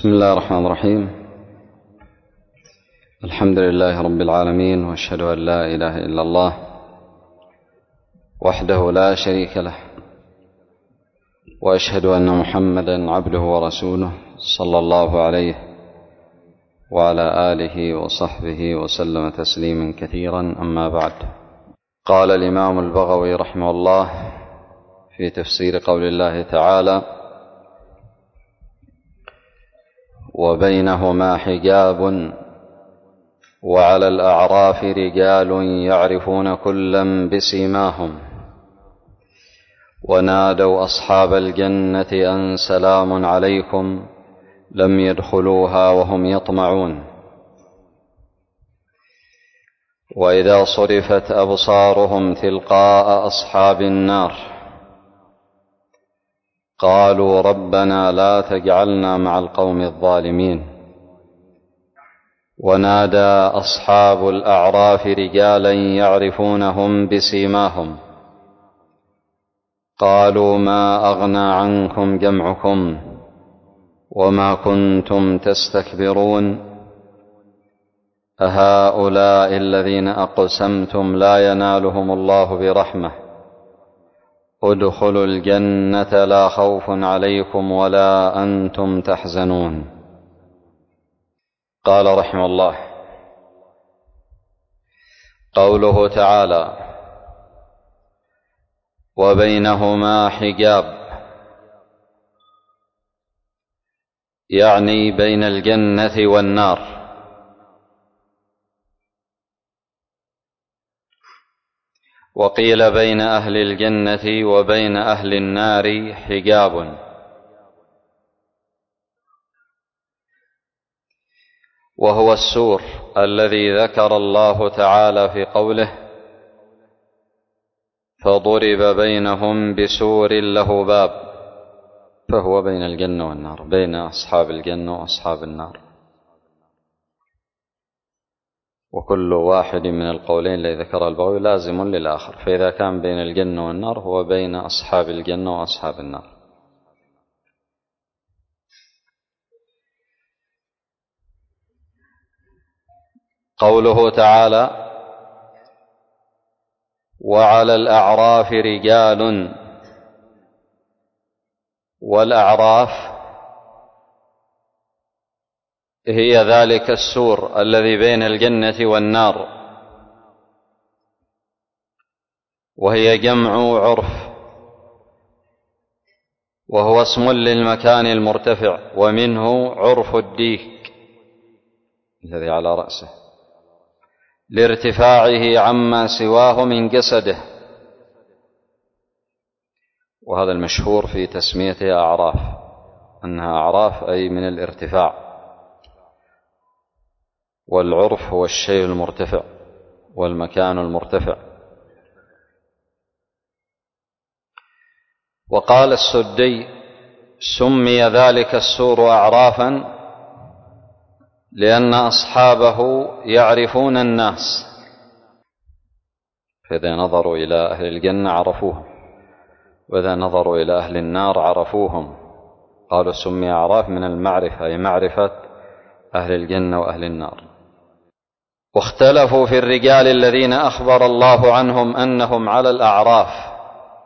بسم الله الرحمن الرحيم. الحمد لله رب العالمين، وأشهد أن لا إله إلا الله وحده لا شريك له، وأشهد أن محمدا عبده ورسوله صلى الله عليه وعلى آله وصحبه وسلم تسليما كثيرا. أما بعد، قال الإمام البغوي رحمه الله في تفسير قول الله تعالى: وبينهما حجاب وعلى الأعراف رجال يعرفون كلا بسيماهم ونادوا أصحاب الجنة أن سلام عليكم لم يدخلوها وهم يطمعون. وإذا صرفت أبصارهم تلقاء أصحاب النار قالوا ربنا لا تجعلنا مع القوم الظالمين. ونادى أصحاب الأعراف رجالا يعرفونهم بسيماهم قالوا ما أغنى عنكم جمعكم وما كنتم تستكبرون أهؤلاء الذين أقسمتم لا ينالهم الله برحمة ادخلوا الجنة لا خوف عليكم ولا أنتم تحزنون. قال رحمه الله: قوله تعالى: وبينهما حجاب، يعني بين الجنة والنار. وقيل بين أهل الجنة وبين أهل النار حجاب. وهو السور الذي ذكر الله تعالى في قوله: فضرب بينهم بسور له باب. فهو بين الجنة والنار، بين أصحاب الجنة وأصحاب النار، وكل واحد من القولين الذي ذكر البغوي لازم للآخر. فإذا كان بين الجنة والنار هو بين أصحاب الجنة وأصحاب النار. قوله تعالى: وعلى الأعراف رجال. والأعراف هي ذلك السور الذي بين الجنة والنار، وهي جمع عرف، وهو اسم للمكان المرتفع، ومنه عرف الديك الذي على رأسه لارتفاعه عما سواه من جسده. وهذا المشهور في تسميتها أعراف، أنها أعراف أي من الارتفاع، والعرف هو الشيء المرتفع والمكان المرتفع. وقال السدي: سمي ذلك السور أعرافا لأن أصحابه يعرفون الناس، فإذا نظروا إلى أهل الجنة عرفوهم، وإذا نظروا إلى أهل النار عرفوهم. قالوا سمي أعراف من المعرفة، أي معرفة أهل الجنة وأهل النار. واختلفوا في الرجال الذين أخبر الله عنهم أنهم على الأعراف،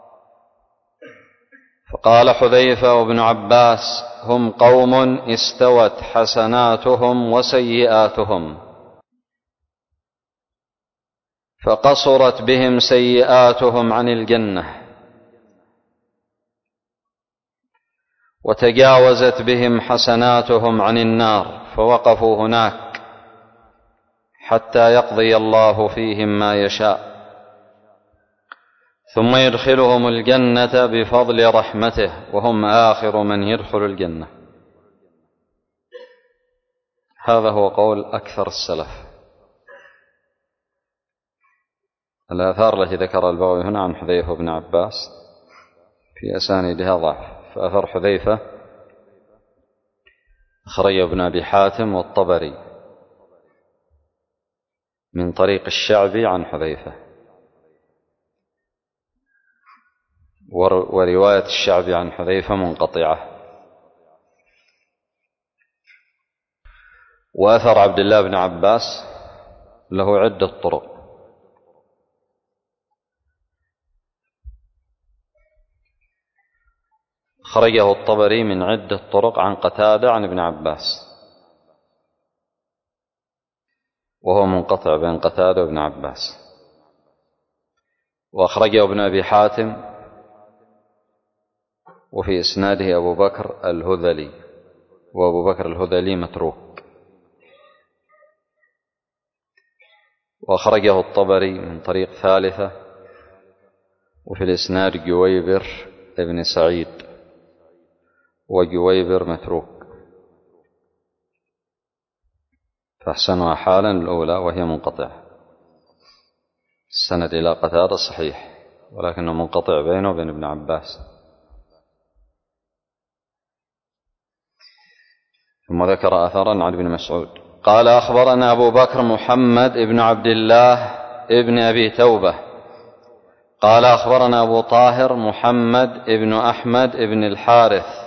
فقال حذيفة وابن عباس: هم قوم استوت حسناتهم وسيئاتهم، فقصرت بهم سيئاتهم عن الجنة، وتجاوزت بهم حسناتهم عن النار، فوقفوا هناك حتى يقضي الله فيهم ما يشاء، ثم يدخلهم الجنة بفضل رحمته، وهم آخر من يدخل الجنة. هذا هو قول أكثر السلف. الآثار التي ذكر البغوي هنا عن حذيفة بن عباس في أسانيدها ضعف. فأثر حذيفة أخرجه ابن أبي حاتم والطبري من طريق الشعبي عن حذيفة، ورواية الشعبي عن حذيفة منقطعة. وأثر عبد الله بن عباس له عدة طرق، خرجه الطبري من عدة طرق عن قتادة عن ابن عباس، وهو منقطع بين قتادة وابن عباس. وأخرجه ابن أبي حاتم وفي إسناده أبو بكر الهذلي، وأبو بكر الهذلي متروك. وأخرجه الطبري من طريق ثالثة وفي الإسناد جويبر ابن سعيد، وجويبر متروك، فأحسنها حالا الأولى وهي منقطع. السند إلى قتادة صحيح ولكنه منقطع بينه وبين ابن عباس. ثم ذكر أثرا عن ابن مسعود قال أخبرنا أبو بكر محمد ابن عبد الله ابن أبي توبة قال أخبرنا أبو طاهر محمد ابن أحمد ابن الحارث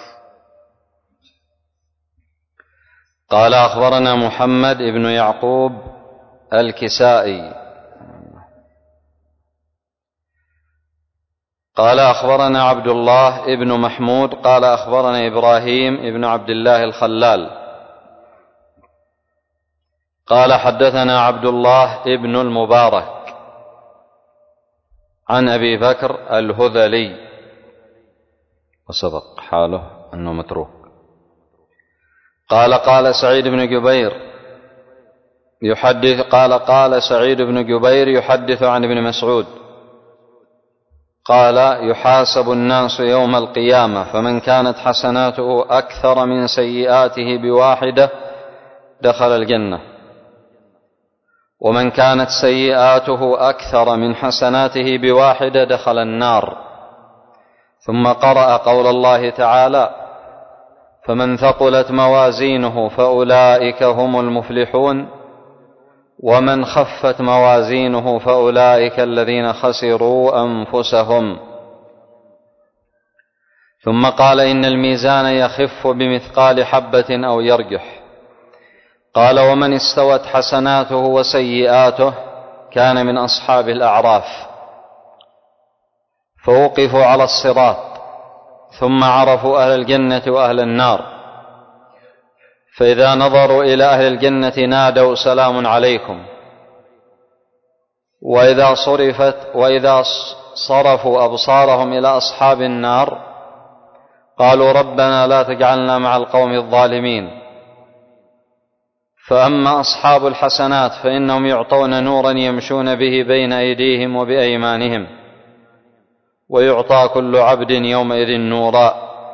قال أخبرنا محمد ابن يعقوب الكسائي قال أخبرنا عبد الله ابن محمود قال أخبرنا إبراهيم ابن عبد الله الخلال قال حدثنا عبد الله ابن المبارك عن أبي بكر الهذلي، وسبق حاله أنه متروك. قال سعيد بن جبير يحدث قال سعيد بن جبير يحدث عن ابن مسعود قال يحاسب الناس يوم القيامة فمن كانت حسناته أكثر من سيئاته بواحدة دخل الجنة، ومن كانت سيئاته أكثر من حسناته بواحدة دخل النار. ثم قرأ قول الله تعالى فمن ثقلت موازينه فأولئك هم المفلحون ومن خفت موازينه فأولئك الذين خسروا أنفسهم. ثم قال إن الميزان يخف بمثقال حبة أو يرجح. قال ومن استوت حسناته وسيئاته كان من أصحاب الأعراف فوقفوا على الصراط ثم عرفوا أهل الجنة وأهل النار، فإذا نظروا إلى أهل الجنة نادوا سلام عليكم، وإذا صرفوا أبصارهم إلى أصحاب النار قالوا ربنا لا تجعلنا مع القوم الظالمين. فأما أصحاب الحسنات فإنهم يعطون نورا يمشون به بين أيديهم وبأيمانهم، ويعطى كل عبد يومئذ نورا.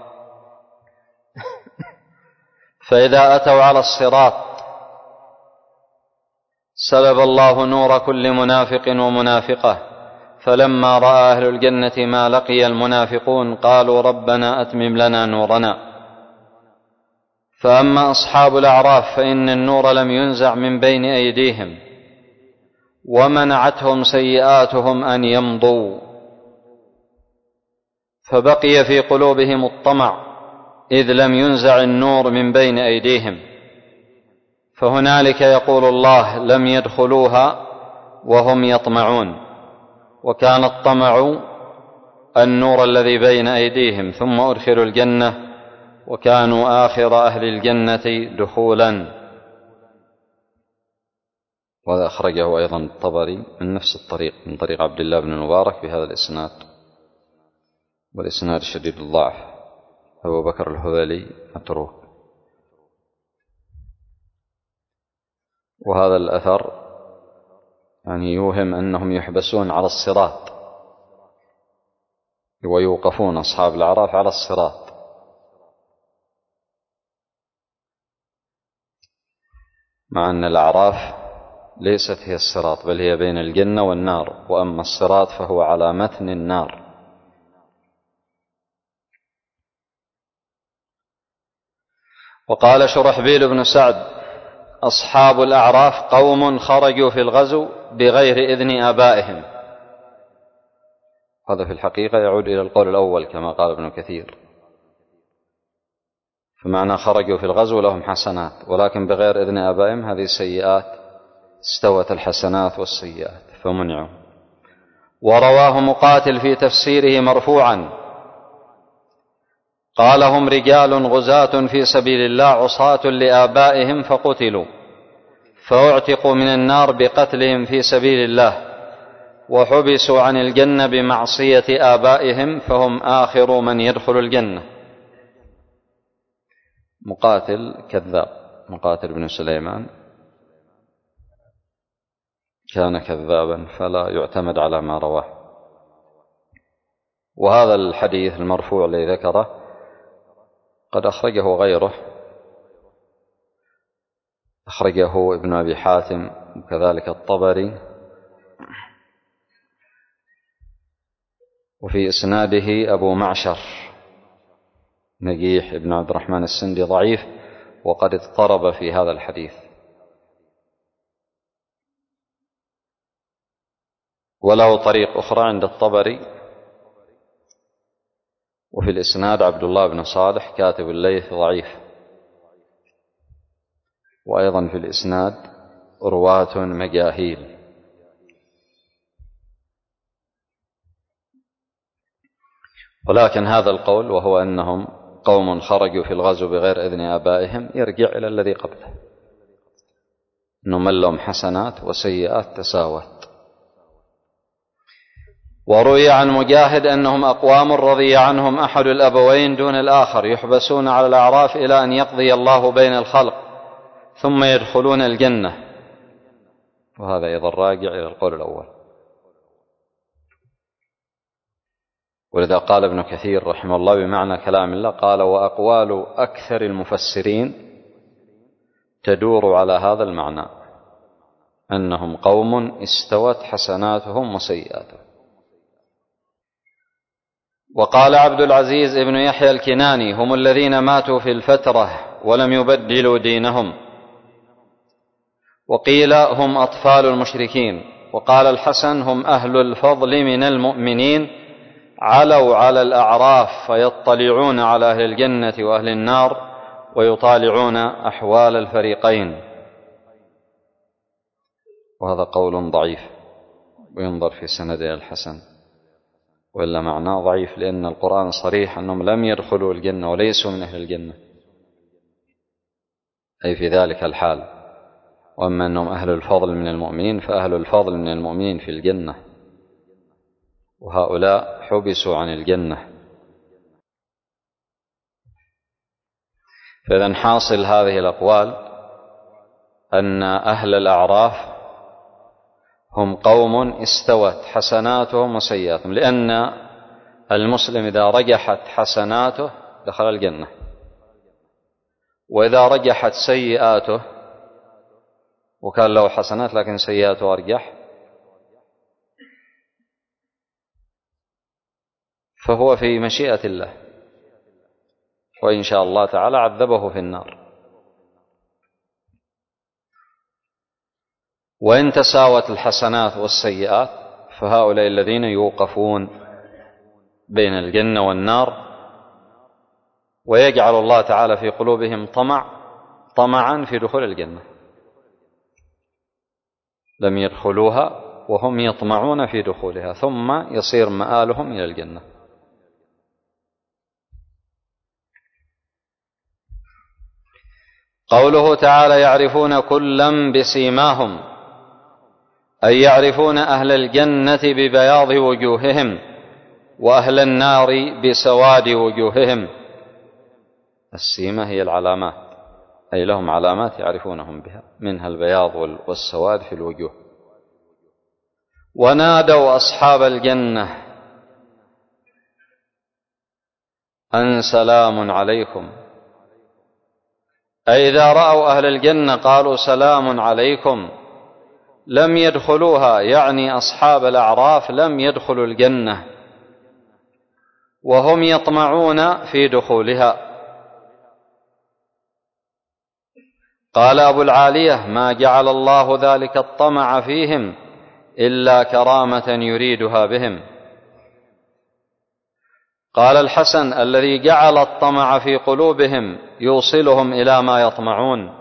فإذا أتوا على الصراط سلب الله نور كل منافق ومنافقة، فلما رأى أهل الجنة ما لقي المنافقون قالوا ربنا أتمم لنا نورنا. فأما أصحاب الأعراف فإن النور لم ينزع من بين أيديهم ومنعتهم سيئاتهم أن يمضوا، فبقي في قلوبهم الطمع إذ لم ينزع النور من بين أيديهم، فهنالك يقول الله لم يدخلوها وهم يطمعون، وكان الطمع النور الذي بين أيديهم، ثم أدخلوا الجنة وكانوا آخر أهل الجنة دخولا. وهذا أخرجه أيضا الطبري من نفس الطريق من طريق عبد الله بن المبارك بهذا الإسناد، والإسناد شديد الضعف، أبو بكر الهذلي متروك. وهذا الأثر يعني يوهم أنهم يحبسون على الصراط ويوقفون أصحاب الأعراف على الصراط، مع أن الأعراف ليست هي الصراط بل هي بين الجنة والنار، وأما الصراط فهو على متن النار. وقال شرحبيل بن سعد أصحاب الأعراف قوم خرجوا في الغزو بغير إذن آبائهم. هذا في الحقيقة يعود إلى القول الأول كما قال ابن كثير، فمعنى خرجوا في الغزو لهم حسنات، ولكن بغير إذن آبائهم هذه سيئات، استوت الحسنات والسيئات فمنعوا. ورواه مقاتل في تفسيره مرفوعا قال: هم رجال غزاة في سبيل الله عصاة لآبائهم فقتلوا فأعتقوا من النار بقتلهم في سبيل الله، وحبسوا عن الجنة بمعصية آبائهم فهم آخر من يدخل الجنة. مقاتل كذاب، مقاتل بن سليمان كان كذابا فلا يعتمد على ما رواه. وهذا الحديث المرفوع الذي ذكره قد أخرجه غيره، أخرجه ابن أبي حاتم وكذلك الطبري، وفي إسناده أبو معشر نجيح ابن عبد الرحمن السندي ضعيف وقد اضطرب في هذا الحديث. وله طريق أخرى عند الطبري، وفي الإسناد عبد الله بن صالح كاتب الليث ضعيف، وأيضا في الإسناد رواة مجاهيل. ولكن هذا القول وهو أنهم قوم خرجوا في الغزو بغير إذن آبائهم يرجع إلى الذي قبله، أنه من لهم حسنات وسيئات تساوت. وروي عن مجاهد أنهم أقوام رضي عنهم أحد الأبوين دون الآخر يحبسون على الأعراف إلى أن يقضي الله بين الخلق ثم يدخلون الجنة، وهذا أيضا راجع إلى القول الأول. ولذا قال ابن كثير رحمه الله بمعنى كلام الله، قال: وأقوال أكثر المفسرين تدور على هذا المعنى، أنهم قوم استوت حسناتهم وسيئاتهم. وقال عبد العزيز ابن يحيى الكناني: هم الذين ماتوا في الفترة ولم يبدلوا دينهم. وقيل: هم أطفال المشركين. وقال الحسن: هم أهل الفضل من المؤمنين، علوا على الأعراف فيطلعون على أهل الجنة وأهل النار ويطالعون أحوال الفريقين. وهذا قول ضعيف وينظر في سنده الحسن، وإلا معناه ضعيف، لأن القرآن صريح أنهم لم يدخلوا الجنة وليسوا من أهل الجنة، أي في ذلك الحال. وأما أنهم أهل الفضل من المؤمنين فأهل الفضل من المؤمنين في الجنة، وهؤلاء حبسوا عن الجنة. فإذا حاصل هذه الأقوال أن أهل الأعراف هم قوم استوت حسناتهم وسيئاتهم، لأن المسلم إذا رجحت حسناته دخل الجنة، وإذا رجحت سيئاته وكان له حسنات لكن سيئاته أرجح فهو في مشيئة الله، وإن شاء الله تعالى عذبه في النار. وإن تساوت الحسنات والسيئات فهؤلاء الذين يوقفون بين الجنة والنار، ويجعل الله تعالى في قلوبهم طمعا في دخول الجنة، لم يدخلوها وهم يطمعون في دخولها، ثم يصير مآلهم إلى الجنة. قوله تعالى: يعرفون كلا بسيماهم، أي يعرفون أهل الجنة ببياض وجوههم، وأهل النار بسواد وجوههم. السيمة هي العلامات، أي لهم علامات يعرفونهم بها، منها البياض والسواد في الوجوه. ونادوا أصحاب الجنة أن سلام عليكم، أي إذا رأوا أهل الجنة قالوا سلام عليكم. لم يدخلوها، يعني أصحاب الأعراف لم يدخلوا الجنة وهم يطمعون في دخولها. قال أبو العالية: ما جعل الله ذلك الطمع فيهم إلا كرامة يريدها بهم. قال الحسن: الذي جعل الطمع في قلوبهم يوصلهم إلى ما يطمعون.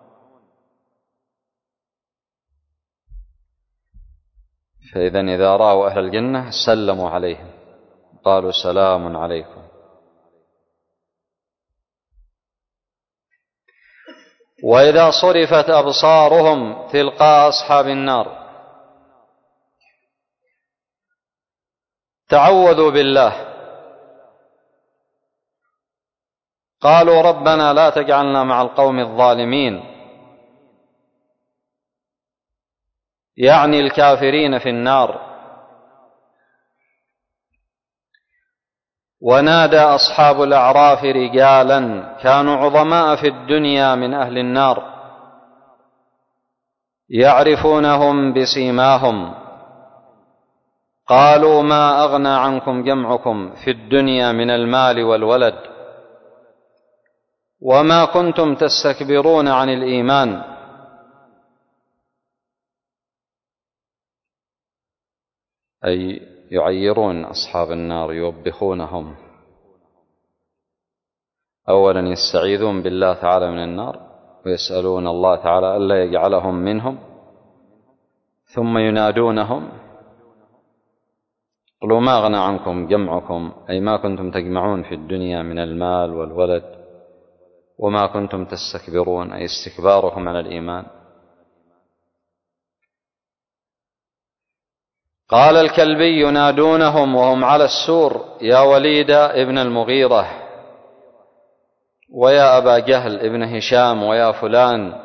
فإذا إذا رأوا أهل الجنة سلموا عليهم، قالوا: سلام عليكم. وإذا صرفت أبصارهم تلقاء أصحاب النار تعوذوا بالله، قالوا: ربنا لا تجعلنا مع القوم الظالمين، يعني الكافرين في النار. ونادى أصحاب الأعراف رجالا كانوا عظماء في الدنيا من أهل النار يعرفونهم بسيماهم، قالوا: ما أغنى عنكم جمعكم في الدنيا من المال والولد، وما كنتم تستكبرون عن الإيمان. أي يعيرون أصحاب النار، يوبخونهم. أولا يستعيذون بالله تعالى من النار، ويسألون الله تعالى ألا يجعلهم منهم، ثم ينادونهم: قالوا: ما أغنى عنكم جمعكم، أي ما كنتم تجمعون في الدنيا من المال والولد، وما كنتم تستكبرون، أي استكباركم على الإيمان. قال الكلبي ينادونهم وهم على السور: يا وليد ابن المغيرة، ويا أبا جهل ابن هشام، ويا فلان.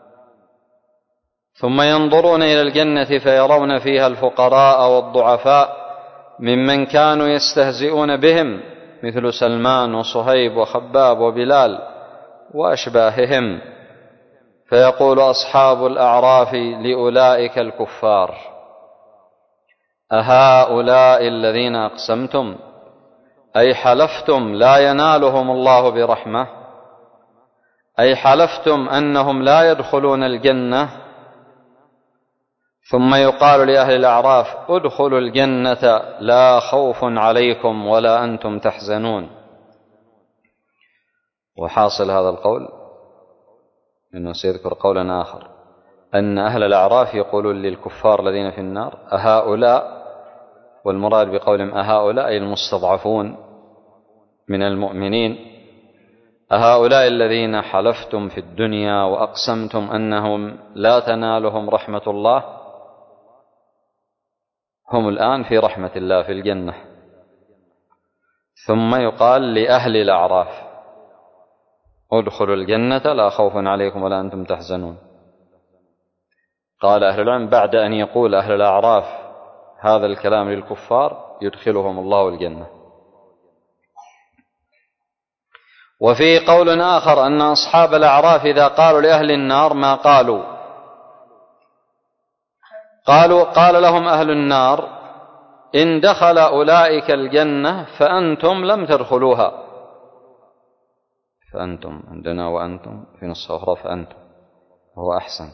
ثم ينظرون إلى الجنة فيرون فيها الفقراء والضعفاء ممن كانوا يستهزئون بهم، مثل سلمان وصهيب وخباب وبلال وأشباههم، فيقول أصحاب الأعراف لأولئك الكفار: أهؤلاء الذين أقسمتم، أي حلفتم لا ينالهم الله برحمة، أي حلفتم أنهم لا يدخلون الجنة. ثم يقال لأهل الأعراف: ادخلوا الجنة لا خوف عليكم ولا أنتم تحزنون. وحاصل هذا القول إنه سيذكر قولا آخر، أن أهل الأعراف يقولون للكفار الذين في النار: أهؤلاء، والمراد بقولهم أهؤلاء أي المستضعفون من المؤمنين، أهؤلاء الذين حلفتم في الدنيا وأقسمتم أنهم لا تنالهم رحمة الله، هم الآن في رحمة الله في الجنة. ثم يقال لأهل الأعراف: ادخلوا الجنة لا خوف عليكم ولا أنتم تحزنون. قال أهل العلم: بعد أن يقول أهل الأعراف هذا الكلام للكفار يدخلهم الله الجنة. وفي قول آخر أن أصحاب الأعراف إذا قالوا لأهل النار ما قال لهم أهل النار: إن دخل أولئك الجنة فأنتم لم تدخلوها. فأنتم عندنا، وأنتم في نص أخرى فأنتم، هو أحسن.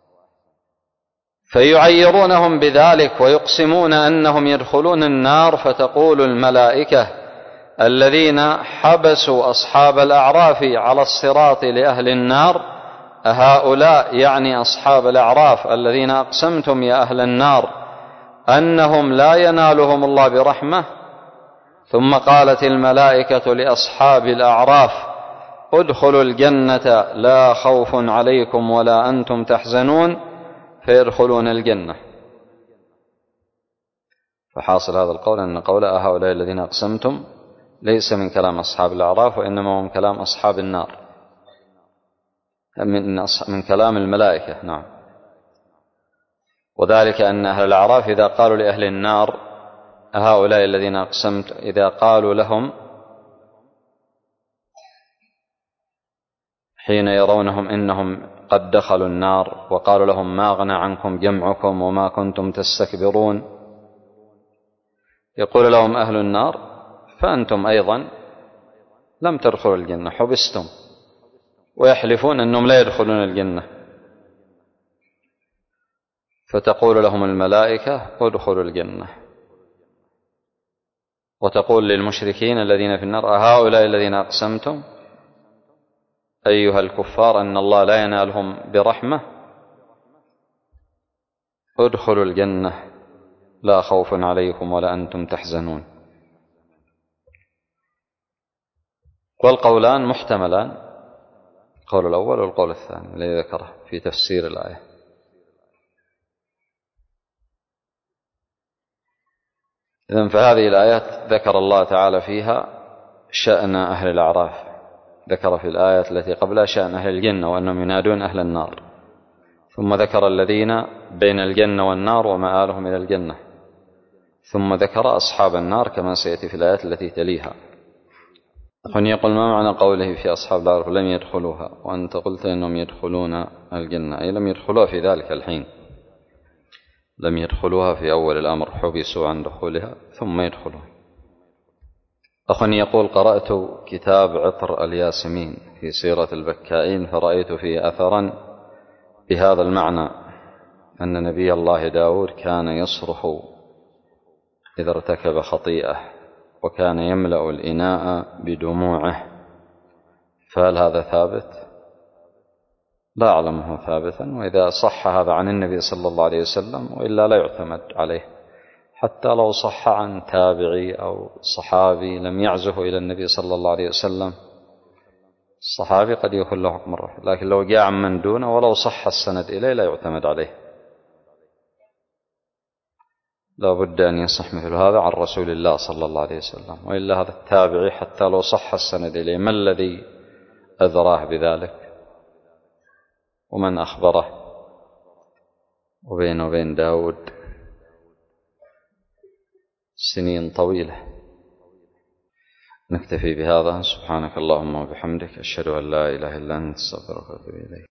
فيعيرونهم بذلك ويقسمون أنهم يدخلون النار، فتقول الملائكة الذين حبسوا أصحاب الأعراف على الصراط لأهل النار: أهؤلاء، يعني أصحاب الأعراف الذين أقسمتم يا أهل النار أنهم لا ينالهم الله برحمة. ثم قالت الملائكة لأصحاب الأعراف: ادخلوا الجنة لا خوف عليكم ولا أنتم تحزنون، فيدخلون الجنة. فحاصل هذا القول أن قول هؤلاء الذين أقسمتم ليس من كلام أصحاب الأعراف، وإنما من كلام أصحاب النار، من كلام الملائكة. نعم. وذلك أن أهل الأعراف إذا قالوا لأهل النار: هؤلاء الذين أقسمت، إذا قالوا لهم حين يرونهم إنهم قد دخلوا النار وقالوا لهم: ما أغنى عنكم جمعكم وما كنتم تستكبرون، يقول لهم أهل النار: فأنتم أيضا لم تدخلوا الجنة، حبستم. ويحلفون أنهم لا يدخلون الجنة. فتقول لهم الملائكة: ادخلوا الجنة. وتقول للمشركين الذين في النار أهؤلاء الذين أقسمتم أيها الكفار أن الله لا ينالهم برحمة ادخلوا الجنة لا خوف عليكم ولا أنتم تحزنون. والقولان محتملان، القول الأول والقول الثاني الذي ذكره في تفسير الآية. إذن فهذه الآيات ذكر الله تعالى فيها شأن أهل الأعراف، ذكر في الآية التي قبلها شأن أهل الجنة وأنهم ينادون أهل النار، ثم ذكر الذين بين الجنة والنار ومآلهم إلى الجنة، ثم ذكر أصحاب النار كما سيأتي في الآيات التي تليها. أخواني يقول ما معنى قوله في أصحاب النار لم يدخلوها وأنت قلت إنهم يدخلون الجنة؟ أي لم يدخلوها في ذلك الحين، لم يدخلوها في أول الأمر، حبسوا عن دخولها ثم يدخلون. أخواني يقول قرأت كتاب عطر الياسمين في سيرة البكائين فرأيت فيه أثرا بهذا المعنى، أن نبي الله داود كان يصرخ إذا ارتكب خطيئة وكان يملأ الإناء بدموعه، فهل هذا ثابت؟ لا أعلمه ثابتا، وإذا صح هذا عن النبي صلى الله عليه وسلم وإلا لا يعتمد عليه، حتى لو صح عن تابعي أو صحابي لم يعزه إلى النبي صلى الله عليه وسلم، الصحابي قد يكون له حكم الرفع، لكن لو جاء عن من دونه ولو صح السند إليه لا يعتمد عليه، لا بد أن يصح مثل هذا عن رسول الله صلى الله عليه وسلم، وإلا هذا التابعي حتى لو صح السند إليه ما الذي أذراه بذلك ومن أخبره؟ وبينه وبين داود سنين طويلة. نكتفي بهذا، سبحانك اللهم وبحمدك أشهد أن لا إله إلا أنت أستغفرك وأتوب إليك.